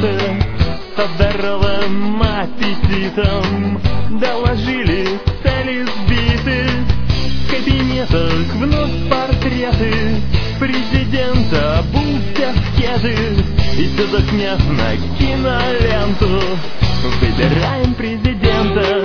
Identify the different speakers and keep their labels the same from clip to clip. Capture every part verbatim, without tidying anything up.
Speaker 1: работы со здоровым аппетитом. Доложили, цели сбиты, в кабинетах вновь портреты президента, будь аскеты, и все заснят на киноленту. Выбираем президента.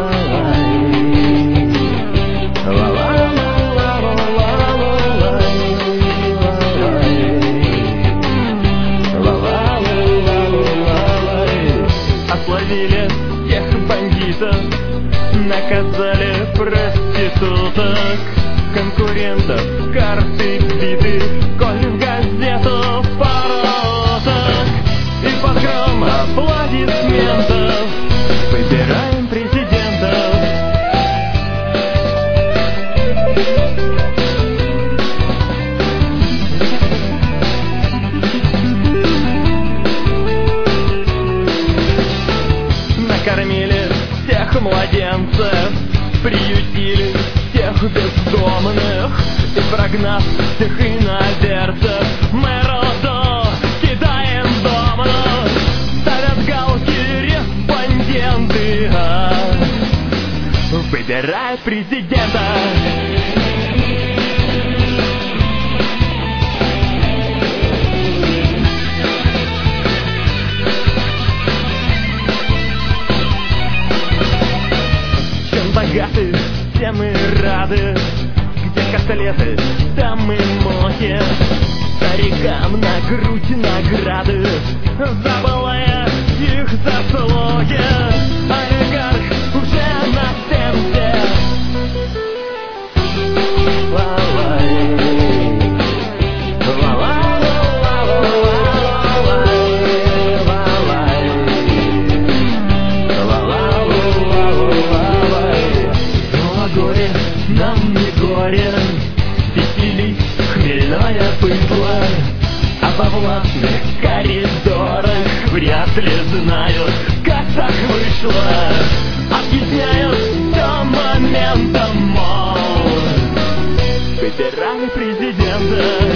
Speaker 1: Отловили тех бандитов, наказали проституток, конкурентов, карты биты, коль в газету пороток и под гром аплодисментов выбираем президента. Накормили всех младенцев, приютили всех бездомных и, прогнав всех иноверцев, мы роду кидаем домну. Ставят галки респонденты, а выбирают президента. Богаты, все мы рады, где котлеты, там и мохи. Старикам на грудь награды, забывая их заслуги. Олигарх уже на стенде. Нам не горе, веселись хмельное быдло, а во властных коридорах вряд ли знают, как так вышло. Объясняют все моментом, мол, выбирай президента.